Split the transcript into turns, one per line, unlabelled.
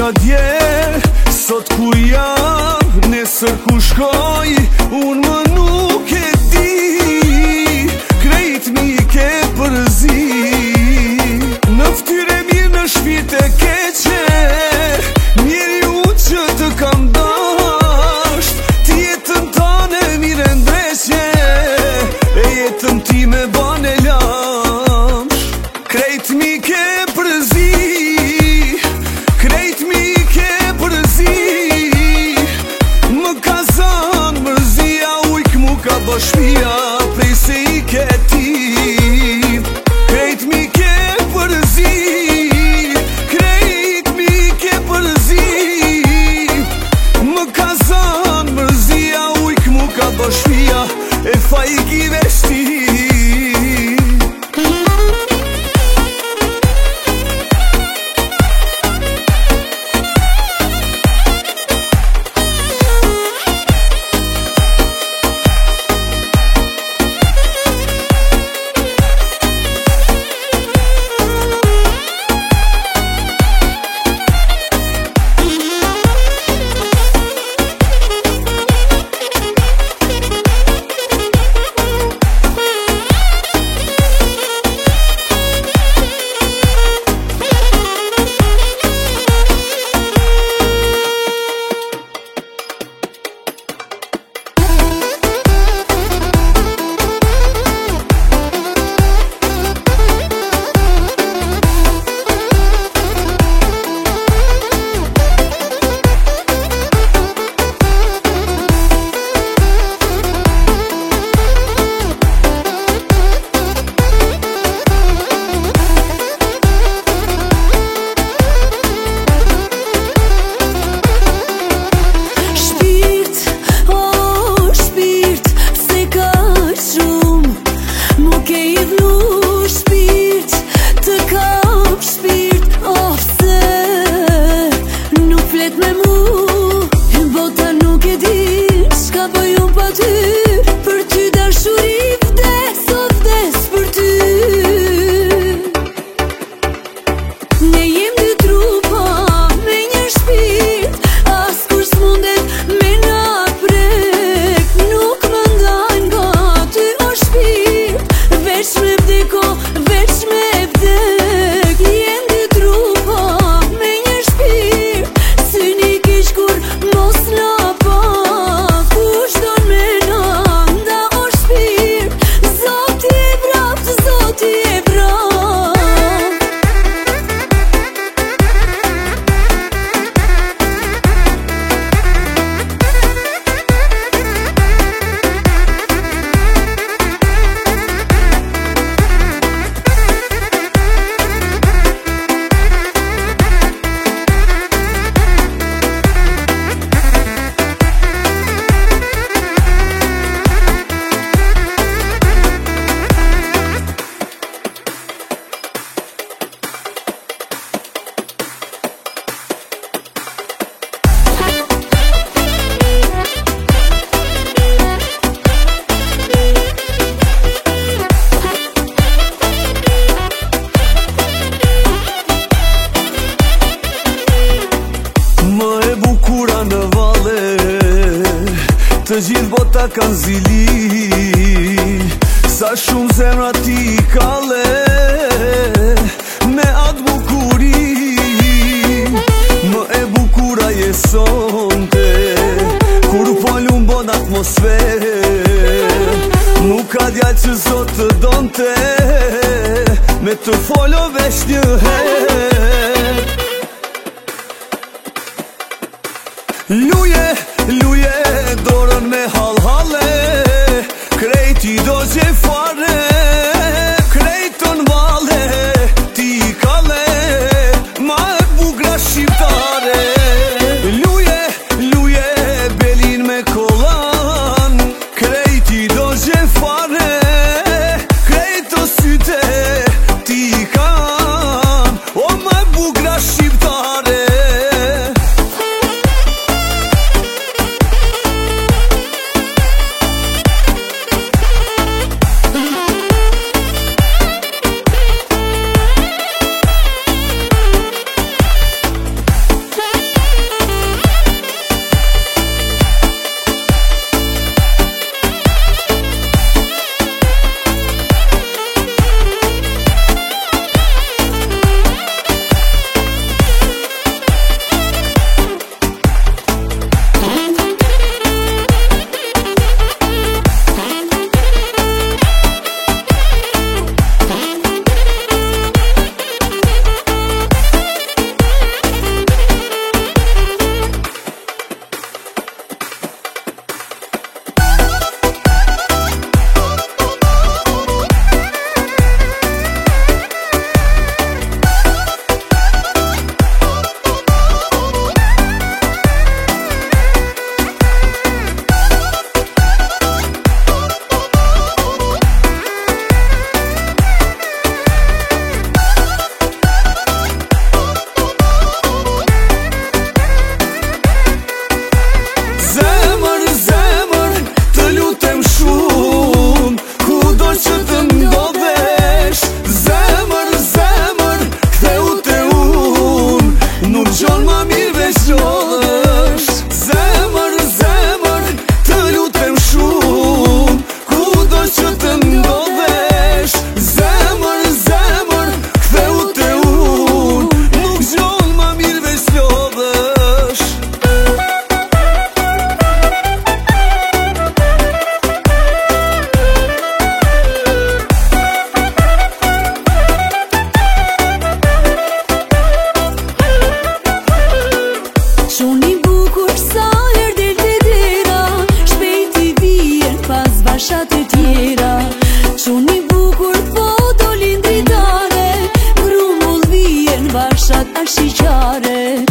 isha dje, sot ku jam, nesër ku shkoj, unë më nuk e di, krejt mi ke përzi. Në ftyre mirë, në shpirt e keqe, njeri unë që të kam dasht, ti jetën tane mire ndreqe, e jetën ti me bane lamsh. Krejt mi ke përzi, krejt mi ke përzi, më ka zanë mërzia, ujk mu ka bashmia, prej se i ke ti. Krejt mi ke përzi, krejt mi ke përzi, më ka zanë mërzia, ujk mu ka bashmia, e fa i ki veshti. Të gjithë bota kanë zili, sa shumë zemra ti kale, me atë bukuri. Më e bukura je sonte, kur polun bon atmosferë, nuk ka djallë që zot të donte, me të folo vesh një herë. Luje, luje, dorën me hal-hale, krejti do gje fare, krejton vale, ti kale, ma e bugra shqiptare. Luje, luje, belin me kolan, krejti do gje fare, krejto syte, ti kan, o ma e bugra shqiptare.
barshat është i qare.